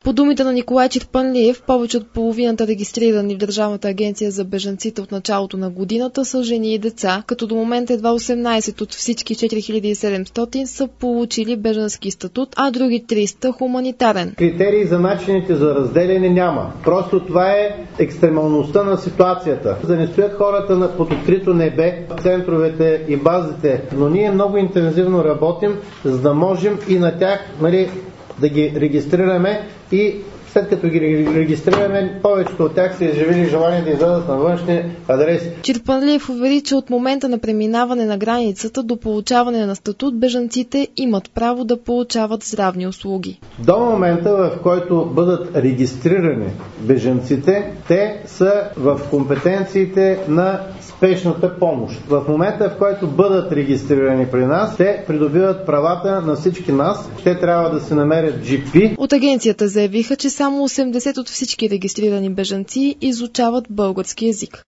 По думите на Николай Чирпанлиев, повече от половината регистрирани в Държавната агенция за бежанците от началото на годината са жени и деца, като до момента едва 18 от всички 4700 са получили бежански статут, а други 300 хуманитарен. Критерии за начините за разделяне няма. Просто това е екстремалността на ситуацията. Да не стоят хората под открито небе в центровете и базите, но ние много интензивно работим, за да можем и на тях да ги регистрираме и след като ги регистрираме, повечето от тях са изживили желание да излязат на външни адреси. Чирпанлиев увери, че от момента на преминаване на границата до получаване на статут, бежанците имат право да получават здравни услуги. До момента, в който бъдат регистрирани бежанците, те са в компетенциите на спешната помощ. В момента, в който бъдат регистрирани при нас, те придобиват правата на всички нас. Те трябва да се намерят GP. От агенцията заявиха, че само 80 от всички регистрирани бежанци изучават български език.